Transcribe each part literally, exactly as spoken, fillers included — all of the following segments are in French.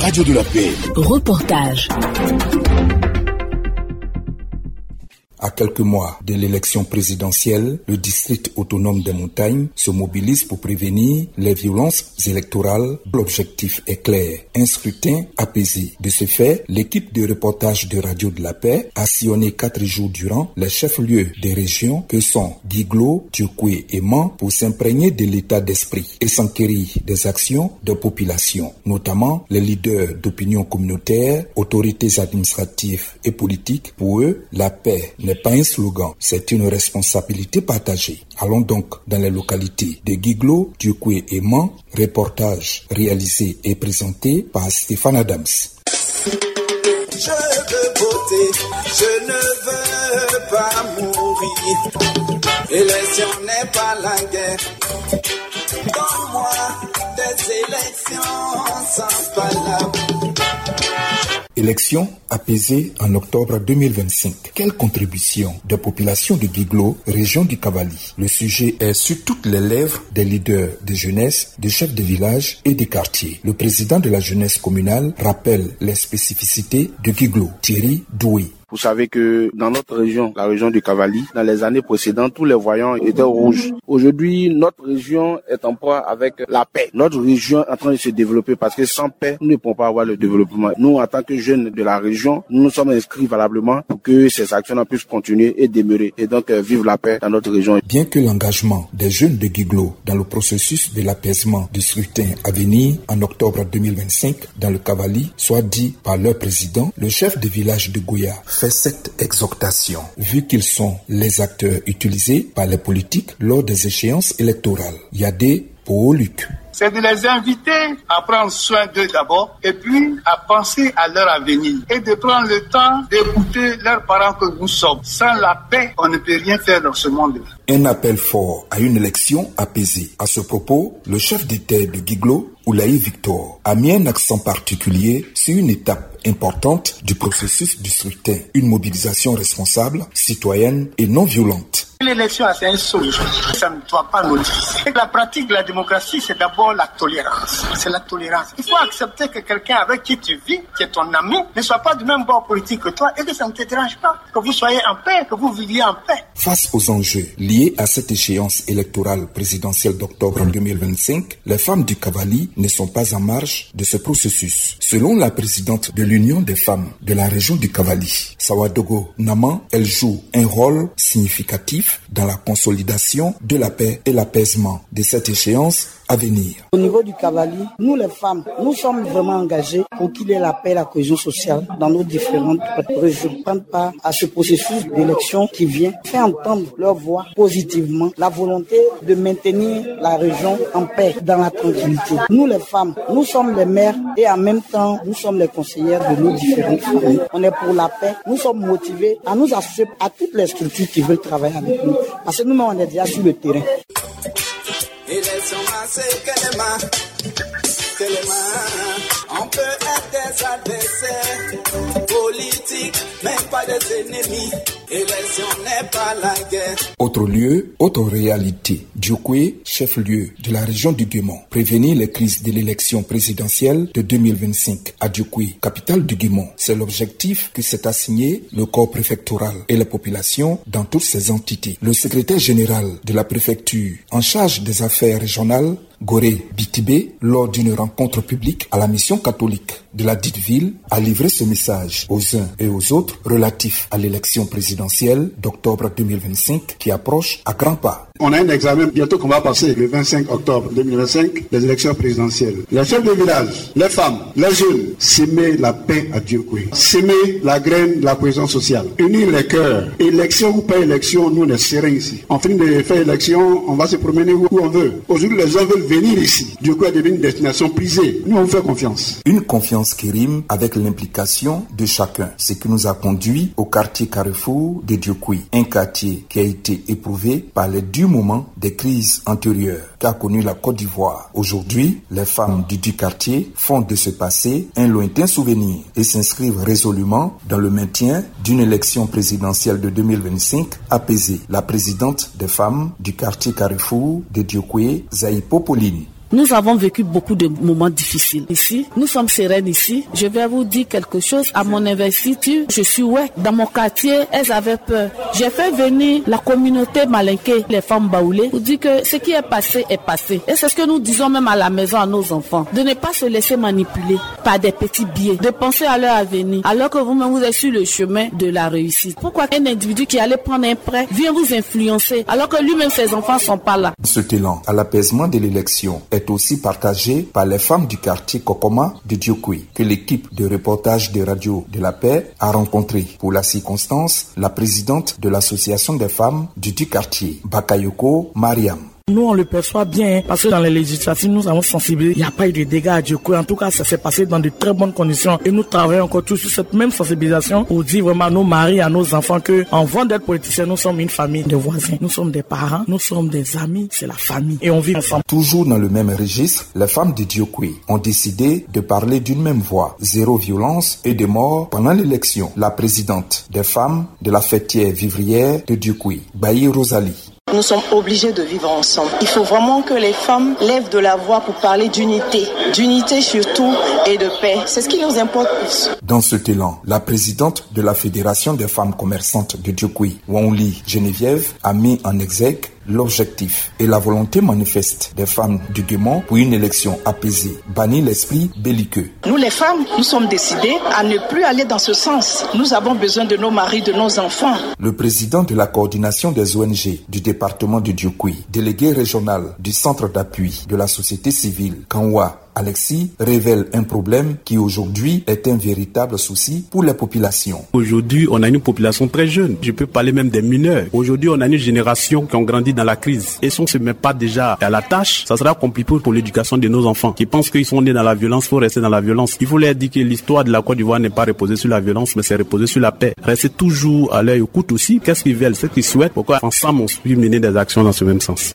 Radio de la Paix. Reportage. À quelques mois de l'élection présidentielle, le district autonome des montagnes se mobilise pour prévenir les violences électorales. L'objectif est clair, un scrutin apaisé. De ce fait, l'équipe de reportage de Radio de la Paix a sillonné quatre jours durant les chefs-lieux des régions que sont Guiglo, Diokué et Mans pour s'imprégner de l'état d'esprit et s'enquérir des actions de population, notamment les leaders d'opinion communautaire, autorités administratives et politiques. Pour eux, la paix n'est pas un slogan, c'est une responsabilité partagée. Allons donc dans les localités de Guiglo, Diokué et Mans, reportage réalisé et présenté par Stéphane Adams. Je veux voter, je ne veux pas mourir. L'élection n'est pas la guerre. Donne-moi des élections sans palabres. Élection apaisée en octobre deux mille vingt-cinq. Quelle contribution des populations de Guiglo, région du Cavali? Le sujet est sur toutes les lèvres des leaders de jeunesse, des chefs de village et des quartiers. Le président de la jeunesse communale rappelle les spécificités de Guiglo, Thierry Doué. Vous savez que dans notre région, la région du Cavali, dans les années précédentes, tous les voyants étaient rouges. Aujourd'hui, notre région est en proie avec la paix. Notre région est en train de se développer parce que sans paix, nous ne pouvons pas avoir le développement. Nous, en tant que jeunes de la région, nous nous sommes inscrits valablement pour que ces actions puissent continuer et demeurer. Et donc, euh, vivre la paix dans notre région. Bien que l'engagement des jeunes de Guiglo dans le processus de l'apaisement du scrutin à venir en octobre deux mille vingt-cinq dans le Cavali soit dit par leur président, le chef de village de Gouya fait cette exhortation, vu qu'ils sont les acteurs utilisés par les politiques lors des échéances électorales. Yadé Pooluc. C'est de les inviter à prendre soin d'eux d'abord et puis à penser à leur avenir et de prendre le temps d'écouter leurs parents que nous sommes. Sans la paix, on ne peut rien faire dans ce monde-là. Un appel fort à une élection apaisée. À ce propos, le chef d'État de Guiglo, Oulaï Victor, a mis un accent particulier sur une étape importante du processus du scrutin, une mobilisation responsable, citoyenne et non violente. L'élection, c'est un solution. Ça ne doit pas modifier. La pratique de la démocratie, c'est d'abord la tolérance. C'est la tolérance. Il faut accepter que quelqu'un avec qui tu vis, qui est ton ami, ne soit pas du même bord politique que toi et que ça ne te dérange pas. Que vous soyez en paix, que vous viviez en paix. Face aux enjeux liés à cette échéance électorale présidentielle d'octobre deux mille vingt-cinq, les femmes du Cavali ne sont pas en marge de ce processus. Selon la présidente de l'Union des femmes de la région du Cavali, Sawadogo Naman, elle joue un rôle significatif dans la consolidation de la paix et l'apaisement de cette échéance à venir. Au niveau du Cavali, nous les femmes, nous sommes vraiment engagés pour qu'il y ait la paix et la cohésion sociale dans nos différentes régions. Prendre part à ce processus d'élection qui vient, faire entendre leur voix positivement, la volonté de maintenir la région en paix, dans la tranquillité. Nous les femmes, nous sommes les mères et en même temps, nous sommes les conseillères de nos différentes familles. On est pour la paix, nous sommes motivés à nous associer à toutes les structures qui veulent travailler avec nous. Parce que nous, on est déjà sur le terrain. On peut être des adversaires politiques, mais pas des ennemis. Élection n'est pas la guerre. Autre lieu, autre réalité. Diokué, chef-lieu de la région du Guémon. Prévenir les crises de l'élection présidentielle de deux mille vingt-cinq à Diokué, capitale du Guémon. C'est l'objectif que s'est assigné le corps préfectoral et la population dans toutes ces entités. Le secrétaire général de la préfecture en charge des affaires régionales, Goré Bitibé, lors d'une rencontre publique à la mission catholique de la dite ville, a livré ce message aux uns et aux autres relatif à l'élection présidentielle d'octobre deux mille vingt-cinq qui approche à grands pas. On a un examen bientôt qu'on va passer le vingt-cinq octobre deux mille vingt-cinq, les élections présidentielles. Les chefs de village, les femmes, les jeunes, s'aimer la paix à Diokué, s'aimer la graine de la cohésion sociale, unir les cœurs. Élection ou pas élection, nous on est sereins ici. En fin de faire élection, on va se promener où on veut. Aujourd'hui, les gens veulent venir ici. Diokué est devenu une destination prisée. Nous on fait confiance. Une confiance qui rime avec l'implication de chacun. Ce qui nous a conduit au quartier Carrefour de Diokué, un quartier qui a été éprouvé par les durs moments des crises antérieures qu'a connu la Côte d'Ivoire. Aujourd'hui, les femmes du dit quartier font de ce passé un lointain souvenir et s'inscrivent résolument dans le maintien d'une élection présidentielle de deux mille vingt-cinq apaisée. La présidente des femmes du quartier Carrefour de Diokué, Zaïpo Pauline. Nous avons vécu beaucoup de moments difficiles. Ici, nous sommes sereines ici. Je vais vous dire quelque chose. À mon investiture, je suis ouais. Dans mon quartier, elles avaient peur. J'ai fait venir la communauté malinquée, les femmes baoulées, pour dire que ce qui est passé est passé. Et c'est ce que nous disons même à la maison à nos enfants. De ne pas se laisser manipuler par des petits biais. De penser à leur avenir. Alors que vous-même, vous êtes sur le chemin de la réussite. Pourquoi un individu qui allait prendre un prêt vient vous influencer alors que lui-même, ses enfants sont pas là? Cet élan à l'apaisement de l'élection est aussi partagé par les femmes du quartier Kokoma de Diokoui, que l'équipe de reportage de Radio de la Paix a rencontré. Pour la circonstance, la présidente de l'association des femmes du dit quartier, Bakayoko Mariam. Nous, on le perçoit bien, hein, parce que dans les législatives, nous avons sensibilisé. Il n'y a pas eu de dégâts à Diokoui. En tout cas, ça s'est passé dans de très bonnes conditions. Et nous travaillons encore tous sur cette même sensibilisation pour dire vraiment à nos maris, à nos enfants que, avant d'être politiciens, nous sommes une famille de voisins. Nous sommes des parents, nous sommes des amis, c'est la famille. Et on vit ensemble. Toujours dans le même registre, les femmes de Diokoui ont décidé de parler d'une même voix. Zéro violence et de mort pendant l'élection. La présidente des femmes de la fêtière vivrière de Diokoui, Bayi Rosalie. Nous sommes obligés de vivre ensemble. Il faut vraiment que les femmes lèvent de la voix pour parler d'unité. D'unité surtout et de paix. C'est ce qui nous importe plus. Dans cet élan, la présidente de la Fédération des femmes commerçantes de Diokoui, Wanli Geneviève, a mis en exergue l'objectif et la volonté manifeste des femmes du Guémon pour une élection apaisée, bannir l'esprit belliqueux. Nous les femmes, nous sommes décidées à ne plus aller dans ce sens. Nous avons besoin de nos maris, de nos enfants. Le président de la coordination des O N G du département de Diokoui, délégué régional du centre d'appui de la société civile, Kanwa Alexis, révèle un problème qui aujourd'hui est un véritable souci pour la population. Aujourd'hui, on a une population très jeune. Je peux parler même des mineurs. Aujourd'hui, on a une génération qui ont grandi dans la crise. Et si on ne se met pas déjà à la tâche, ça sera compliqué pour l'éducation de nos enfants qui pensent qu'ils sont nés dans la violence, il faut rester dans la violence. Il faut leur dire que l'histoire de la Côte d'Ivoire n'est pas reposée sur la violence, mais c'est reposée sur la paix. Rester toujours à leur écoute aussi. Qu'est-ce qu'ils veulent, ce qu'ils souhaitent. Pourquoi ensemble on peut mener des actions dans ce même sens.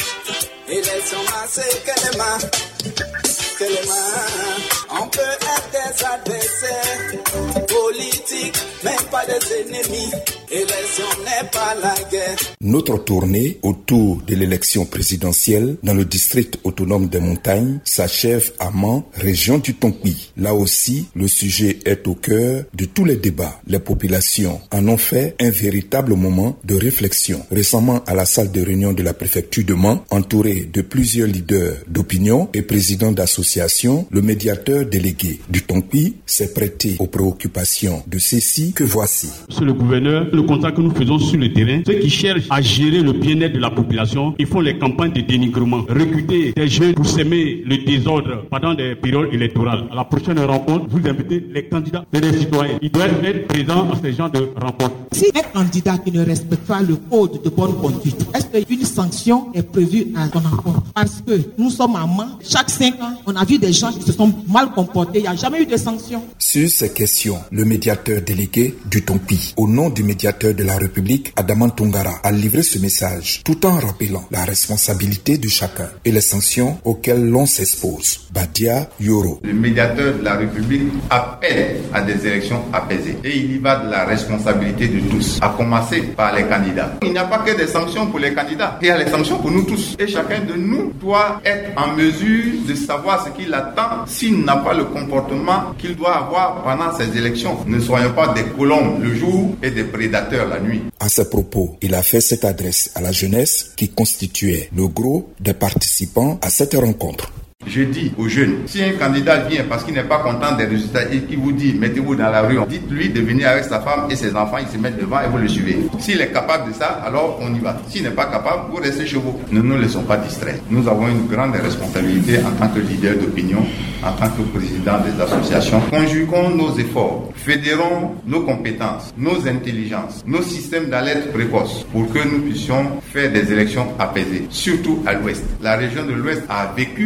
On peut être des adversaires politiques, mais pas des ennemis. Élection n'est pas la guerre. Notre tournée autour de l'élection présidentielle dans le district autonome des montagnes s'achève à Man, région du Tonkoui. Là aussi, le sujet est au cœur de tous les débats. Les populations en ont fait un véritable moment de réflexion. Récemment, à la salle de réunion de la préfecture de Man, entouré de plusieurs leaders d'opinion et présidents d'associations, le médiateur délégué du Tonkoui s'est prêté aux préoccupations de ceux-ci que voici. Monsieur le gouverneur, le constat que nous faisons sur le terrain, ceux qui cherchent à gérer le bien-être de la population, ils font les campagnes de dénigrement, recruter des jeunes pour semer le désordre pendant des périodes électorales. À la prochaine rencontre, vous invitez les candidats et les citoyens. Ils doivent être présents à ces genres de rencontres. Si un candidat qui ne respecte pas le code de bonne conduite, est-ce qu'une sanction est prévue à son encontre? Parce que nous sommes à Man, chaque cinq ans, on a vu des gens qui se sont mal comportés, il n'y a jamais eu de sanction. Sur ces questions, le médiateur délégué du Tonkoui, au nom du médiateur de la République, Adaman Tongara, a livré ce message tout en rappelant la responsabilité de chacun et les sanctions auxquelles l'on s'expose. Badia Yoro. Le médiateur de la République appelle à des élections apaisées et il y va de la responsabilité de tous, à commencer par les candidats. Il n'y a pas que des sanctions pour les candidats, il y a les sanctions pour nous tous. Et chacun de nous doit être en mesure de savoir ce qu'il attend s'il n'a pas le comportement qu'il doit avoir pendant ces élections. Ne soyons pas des colombes le jour et des prédateurs la nuit. À ce propos, il a fait cette adresse à la jeunesse qui constituait le gros des participants à cette rencontre. Je dis aux jeunes, si un candidat vient parce qu'il n'est pas content des résultats et qu'il vous dit mettez-vous dans la rue, dites-lui de venir avec sa femme et ses enfants, ils se mettent devant et vous le suivez. S'il est capable de ça, alors on y va. S'il n'est pas capable, vous restez chez vous. Ne nous laissons pas distraire. Nous avons une grande responsabilité en tant que leader d'opinion, en tant que président des associations. Conjuguons nos efforts, fédérons nos compétences, nos intelligences, nos systèmes d'alerte précoce pour que nous puissions faire des élections apaisées, surtout à l'ouest. La région de l'ouest a vécu la guerre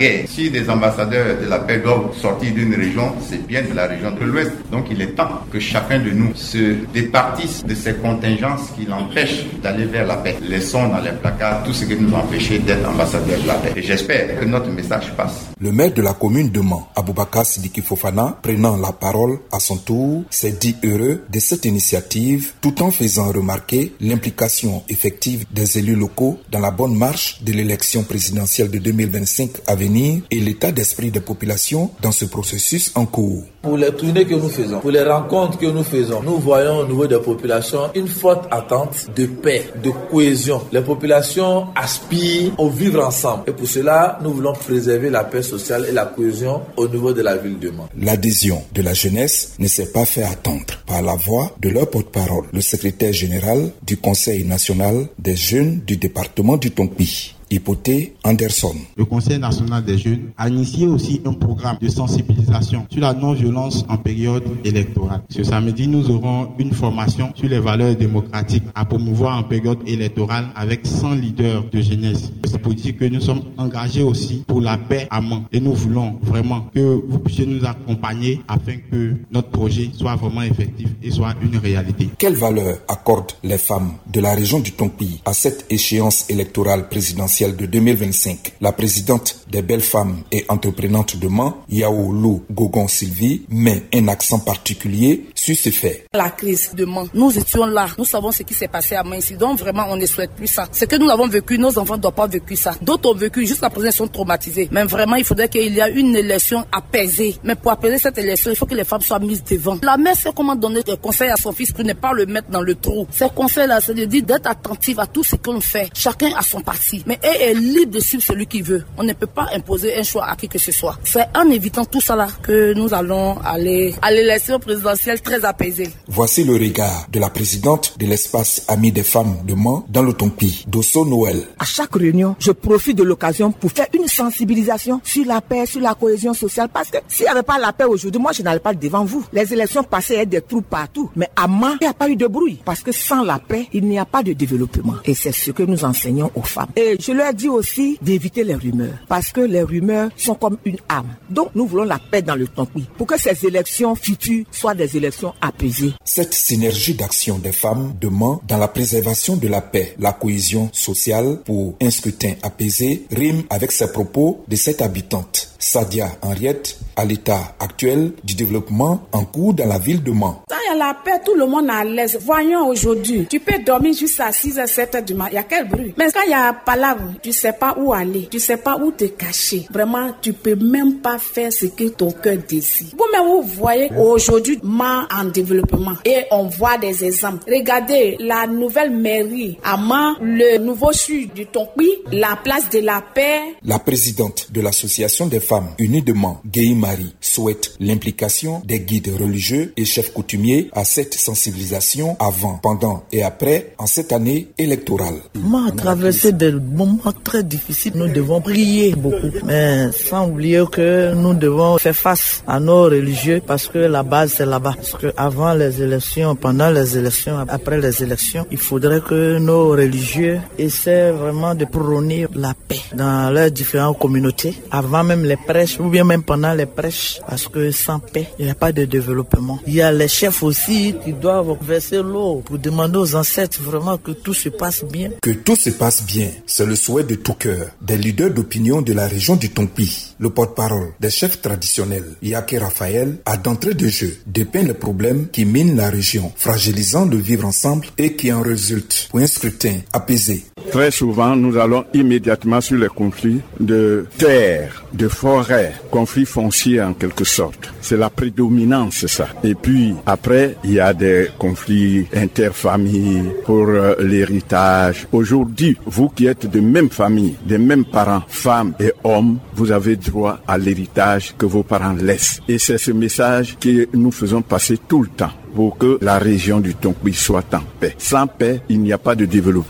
guerre. Si des ambassadeurs de la paix doivent sortir d'une région, c'est bien de la région de l'Ouest. Donc il est temps que chacun de nous se départisse de ces contingences qui l'empêchent d'aller vers la paix. Laissons dans les placards tout ce qui nous empêche d'être ambassadeurs de la paix. Et j'espère que notre message passe. Le maire de la commune de Mans, Aboubakar Sidiki Fofana, prenant la parole à son tour, s'est dit heureux de cette initiative tout en faisant remarquer l'implication effective des élus locaux dans la bonne marche de l'élection présidentielle de deux mille vingt-cinq à venir et l'état d'esprit des populations dans ce processus en cours. Pour les tournées que nous faisons, pour les rencontres que nous faisons, nous voyons au niveau des populations une forte attente de paix, de cohésion. Les populations aspirent au vivre ensemble et pour cela, nous voulons préserver la paix sociale et la cohésion au niveau de la ville de Mans. L'adhésion de la jeunesse ne s'est pas fait attendre par la voix de leur porte-parole, le secrétaire général du Conseil national des jeunes du département du Tonpi, Hypothé Anderson. Le Conseil national des jeunes a initié aussi un programme de sensibilisation sur la non-violence en période électorale. Ce samedi, nous aurons une formation sur les valeurs démocratiques à promouvoir en période électorale avec cent leaders de jeunesse. C'est pour dire que nous sommes engagés aussi pour la paix à Mans et nous voulons vraiment que vous puissiez nous accompagner afin que notre projet soit vraiment effectif et soit une réalité. Quelle valeur accordent les femmes de la région du Tonpi à cette échéance électorale présidentielle de deux mille vingt-cinq? La présidente des belles femmes et entreprenantes de Mans, Yao Lou Gogon Sylvie, met un accent particulier sur ce fait. La crise de Mans, nous étions là, nous savons ce qui s'est passé à Mans ici, donc vraiment on ne souhaite plus ça. Ce que nous avons vécu, nos enfants ne doivent pas vécu ça. D'autres ont vécu, juste la présence sont traumatisés. Mais vraiment, il faudrait qu'il y ait une élection apaisée. Mais pour apaiser cette élection, il faut que les femmes soient mises devant. La mère sait comment donner des conseils à son fils pour ne pas le mettre dans le trou. Ces conseils-là, c'est de dire d'être attentive à tout ce qu'on fait. Chacun a son parti. Mais elle est libre de suivre celui qui veut. On ne peut pas imposer un choix à qui que ce soit. C'est en évitant tout ça là que nous allons aller à l'élection présidentielle très apaisée. Voici le regard de la présidente de l'espace Amis des femmes de Mans dans le Tonpi, Dosso Noël. À chaque réunion, je profite de l'occasion pour faire une sensibilisation sur la paix, sur la cohésion sociale, parce que s'il n'y avait pas la paix aujourd'hui, moi je n'allais pas devant vous. Les élections passées, il y a des trous partout. Mais à Mans, il n'y a pas eu de bruit. Parce que sans la paix, il n'y a pas de développement. Et c'est ce que nous enseignons aux femmes. Et je leur dis aussi d'éviter les rumeurs. Parce que les rumeurs sont comme une arme. Donc nous voulons la paix dans le Tonpi. Pour que ces élections futures soient des élections apaisées. Cette synergie d'action des femmes de Mans dans la préservation de la paix, la cohésion sociale pour un scrutin apaisé rime avec ces propos de cette habitante, Sadia Henriette, à l'état actuel du développement en cours dans la ville de Mans. Quand il y a la paix, tout le monde est à l'aise. Voyons aujourd'hui, tu peux dormir jusqu'à six heures, sept heures du matin, il y a quel bruit? Mais quand il y a palabre, tu sais pas où aller, tu sais pas où te cacher. Vraiment, tu peux même pas faire ce que ton cœur désire. Vous-même, vous voyez aujourd'hui Mans en développement et on voit des exemples. Regardez la nouvelle mairie à Mans, le nouveau sud du Tonpi, la place de la paix. La présidente de l'association des femmes unies de Mans, Guéhi Marie, souhaite l'implication des guides religieux et chefs coutumiers à cette sensibilisation avant, pendant et après en cette année électorale. Mans a traversé des moments très difficiles. Nous devons prier beaucoup, mais sans oublier que nous devons faire face à nos religieux parce que la base c'est là-bas. Parce que avant les élections, pendant les élections, après les élections, il faudrait que nos religieux essaient vraiment de prôner la paix dans leurs différentes communautés, avant même les prêches ou bien même pendant les prêches, parce que sans paix, il n'y a pas de développement. Il y a les chefs aussi qui doivent verser l'eau pour demander aux ancêtres vraiment que tout se passe bien. Que tout se passe bien, c'est le souhait de tout cœur des leaders d'opinion de la région du Tonpi. Le porte-parole des chefs traditionnels, Yake Raphaël, a d'entrée de jeu dépeint les problèmes qui minent la région, fragilisant le vivre ensemble et qui en résultent pour un scrutin apaisé. Très souvent, nous allons immédiatement sur les conflits de terre, de forêt, conflits fonciers en quelque sorte. C'est la prédominance, ça. Et puis, après, il y a des conflits interfamilles pour euh, l'héritage. Aujourd'hui, vous qui êtes de même famille, des mêmes parents, femmes et hommes, vous avez droit à l'héritage que vos parents laissent. Et c'est ce message que nous faisons passer tout le temps pour que la région du Tonpi soit en paix. Sans paix, il n'y a pas de développement.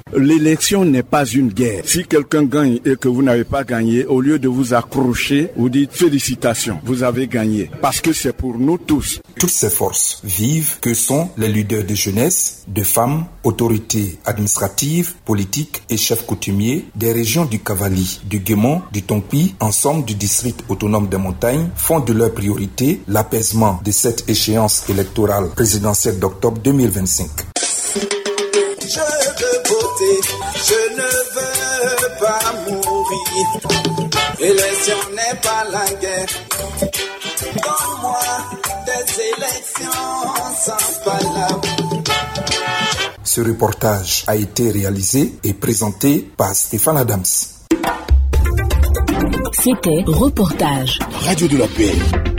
L'élection n'est pas une guerre. Si quelqu'un gagne et que vous n'avez pas gagné, au lieu de vous accrocher, vous dites félicitations, vous avez gagné. Parce que c'est pour nous tous. Toutes ces forces vives que sont les leaders de jeunesse, de femmes, autorités administratives, politiques et chefs coutumiers des régions du Cavali, du Guémon, du Tompi, ensemble du district autonome des montagnes, font de leur priorité l'apaisement de cette échéance électorale présidentielle d'octobre deux mille vingt-cinq. Je veux voter, je ne veux pas mourir. L'élection n'est pas la guerre. Donne-moi des élections sans palabre. Ce reportage a été réalisé et présenté par Stéphane Adams. C'était Reportage. Radio de la Paix.